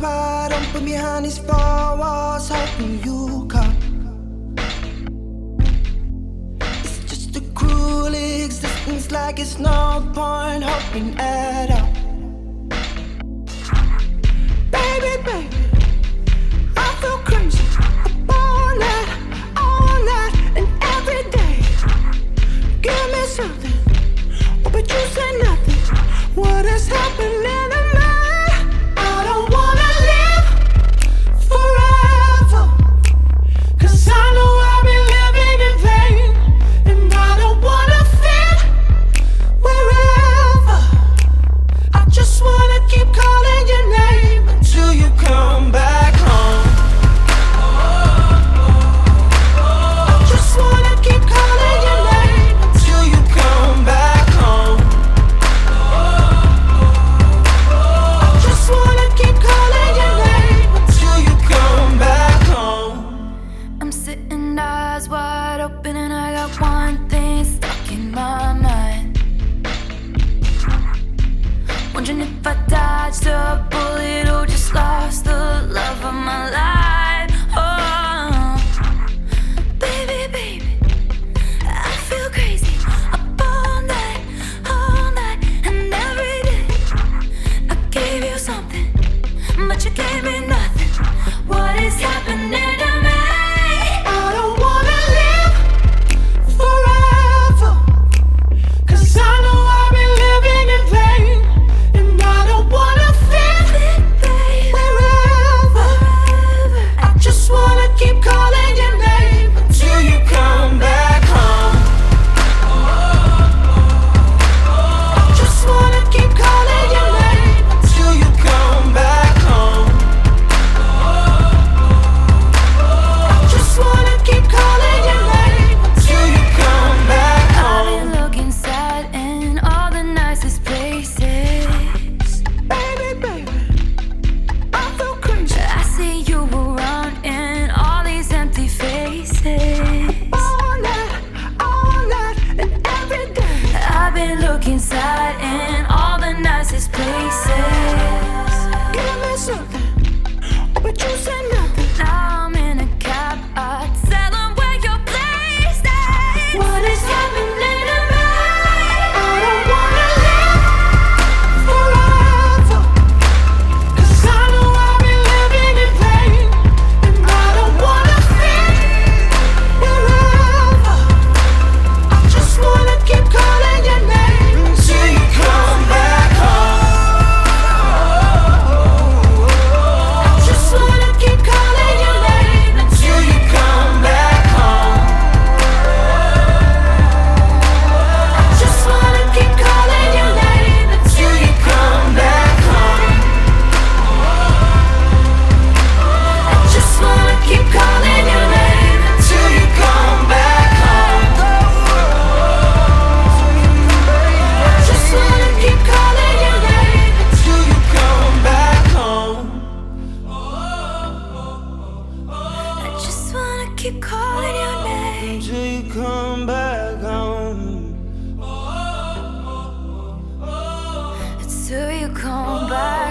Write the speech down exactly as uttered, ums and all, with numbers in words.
wide open behind these four walls, hoping you come. It's just a cruel existence, like it's no point hoping at all. Baby, baby, I feel crazy all night, all night, and every day. Give me something, oh, but you say nothing. What is happening to me? I don't wanna live forever, 'cause I know I've been living in vain, and I don't wanna fit wherever. I just wanna keep calling your name until you come back home. I just wanna keep calling your name until you come back home. I just wanna keep calling your name until you come back home. I'm sitting eyes wide open and I got one thing stuck in my mind. Wondering if I dodged a bullet or just lost the love of my life. Oh, baby, baby, I feel crazy up all night, all night, and every day. I gave you something, but you gave me nothing. What is happening to me? I don't wanna live forever, 'cause I know I've been living in vain, and I don't wanna fit wherever. I just wanna keep calling your name until you come back home. I just wanna keep calling your name until you come back home. I just wanna keep calling your name until you come back I've home. been looking sad in all the nicest places. Baby, baby, I feel crazy I see you around in all these empty faces. all night, all night, and every day. I've been looking sad in all the nicest places. Give me something, oh, but you say nothing. Now I'm in a cab, I'd tell 'em where your place is. What is happening to me? I don't wanna live forever, 'cause I know I've been living in vain, and I don't wanna fit wherever. I just wanna keep calling your name until you come back home. I just wanna keep calling your name until you come back home. I just wanna keep calling your name until you come back home. I just wanna keep calling your name until you come back home. I just wanna keep calling your name until you come back home. I just wanna keep calling your name Until you come back home. until you come back.